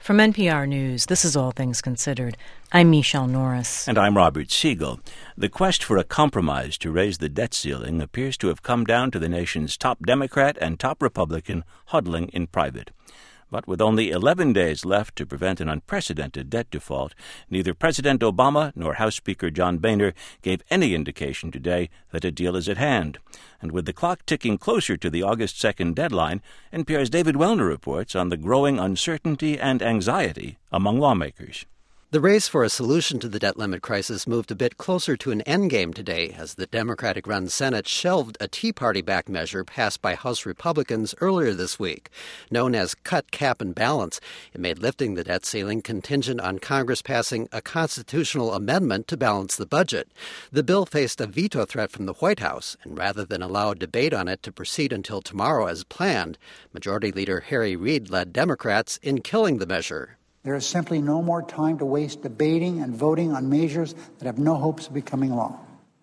From NPR News, this is All Things Considered. I'm Michelle Norris. And I'm Robert Siegel. The quest for a compromise to raise the debt ceiling appears to have come down to the nation's top Democrat and top Republican huddling in private. But with only 11 days left to prevent an unprecedented debt default, neither President Obama nor House Speaker John Boehner gave any indication today that a deal is at hand. And with the clock ticking closer to the August 2nd deadline, NPR's David Wellner reports on the growing uncertainty and anxiety among lawmakers. The race for a solution to the debt limit crisis moved a bit closer to an endgame today as the Democratic-run Senate shelved a Tea Party-backed measure passed by House Republicans earlier this week. Known as Cut, Cap, and Balance, it made lifting the debt ceiling contingent on Congress passing a constitutional amendment to balance the budget. The bill faced a veto threat from the White House, and rather than allow a debate on it to proceed until tomorrow as planned, Majority Leader Harry Reid led Democrats in killing the measure. There is simply no more time to waste debating and voting on measures that have no hopes of becoming law.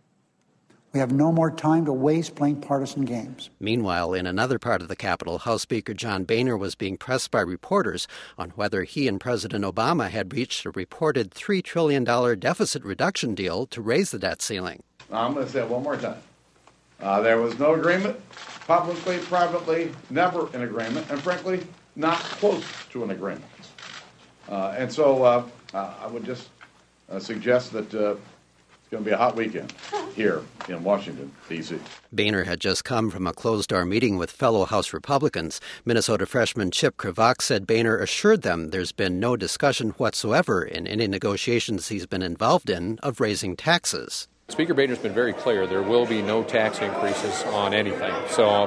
We have no more time to waste playing partisan games. Meanwhile, in another part of the Capitol, House Speaker John Boehner was being pressed by reporters on whether he and President Obama had reached a reported $3 trillion deficit reduction deal to raise the debt ceiling. I'm going to say it one more time. There was no agreement, publicly, privately, never an agreement, and frankly, not close to an agreement. And so I would just suggest that it's going to be a hot weekend here in Washington, D.C. Boehner had just come from a closed-door meeting with fellow House Republicans. Minnesota freshman Chip Kravach said Boehner assured them there's been no discussion whatsoever in any negotiations he's been involved in of raising taxes. Speaker Boehner's been very clear there will be no tax increases on anything. So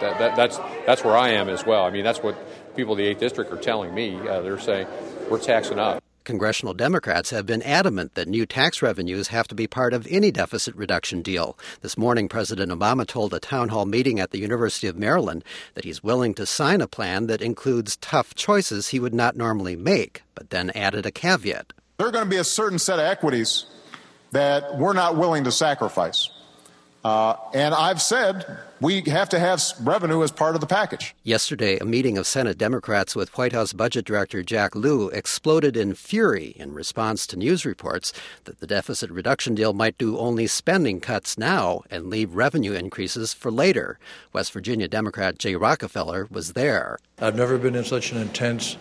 that's where I am as well. I mean, that's what people in the 8th District are telling me. They're saying we're taxing up. Congressional Democrats have been adamant that new tax revenues have to be part of any deficit reduction deal. This morning, President Obama told a town hall meeting at the University of Maryland that he's willing to sign a plan that includes tough choices he would not normally make, but then added a caveat. There are going to be a certain set of equities that we're not willing to sacrifice. And I've said we have to have revenue as part of the package. Yesterday, a meeting of Senate Democrats with White House Budget Director Jack Lew exploded in fury in response to news reports that the deficit reduction deal might do only spending cuts now and leave revenue increases for later. West Virginia Democrat Jay Rockefeller was there. I've never been in such an intense,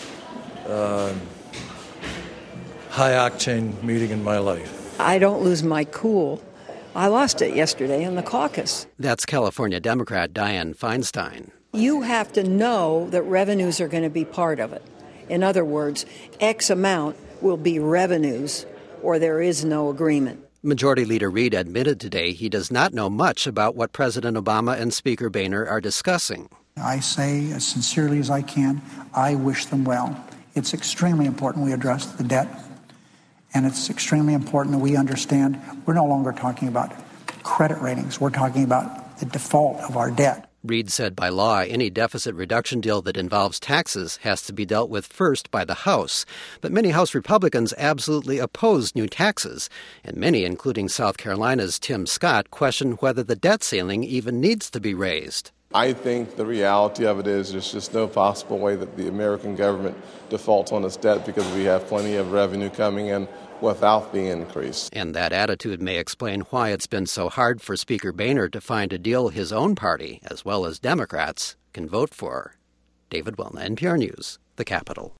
high-octane meeting in my life. I don't lose my cool. I lost it yesterday in the caucus. That's California Democrat Dianne Feinstein. You have to know that revenues are going to be part of it. In other words, X amount will be revenues, or there is no agreement. Majority Leader Reid admitted today he does not know much about what President Obama and Speaker Boehner are discussing. I say as sincerely as I can, I wish them well. It's extremely important we address the debt. And it's extremely important that we understand we're no longer talking about credit ratings. We're talking about the default of our debt. Reid said by law, any deficit reduction deal that involves taxes has to be dealt with first by the House. But many House Republicans absolutely oppose new taxes. And many, including South Carolina's Tim Scott, question whether the debt ceiling even needs to be raised. I think the reality of it is there's just no possible way that the American government defaults on its debt because we have plenty of revenue coming in without the increase. And that attitude may explain why it's been so hard for Speaker Boehner to find a deal his own party, as well as Democrats, can vote for. David Wellner, NPR News, the Capitol.